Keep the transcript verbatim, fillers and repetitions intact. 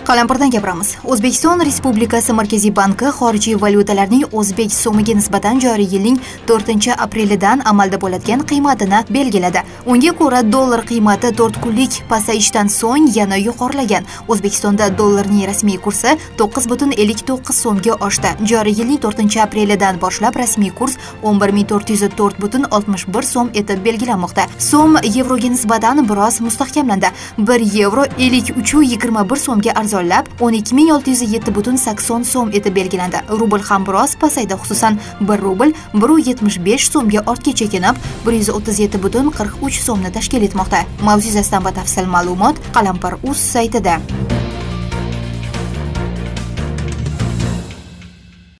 Qalampirdan gapiramiz. O'zbekiston Respublikasi Markaziy banki xorijiy valyutalarning o'zbek so'miga nisbatan joriy yilning to'rtinchi aprelidan amalda bo'ladigan qiymatini belgiladi. Unga ko'ra, dollar qiymati to'rt kunlik pasayishdan so'ng yana yuqorilagan. O'zbekistonda dollarning rasmiy kursi to'qqiz butun ellik to'qqiz so'mga oshdi. Joriy yilning to'rtinchi aprelidan boshlab rasmiy kurs o'n bir ming to'rt yuz to'rt butun oltmish bir so'm etib belgilanmoqda. So'm yevroga nisbatan biroz mustahkamlandi. bir yevro ellik uch butun yigirma bir so'mga arzonlab o'n ikki ming olti yuz yetti butun sakson so'm etib belgilandi. Rubl ham biroz pasaydi, xususan bir rubl bir butun yetmish besh so'mga ortga chekinib, bir yuz o'ttiz yetti butun qirq uch so'mni tashkil etmoqda. Mavzu yuzasidan batafsil ma'lumot Qalampir.uz saytida.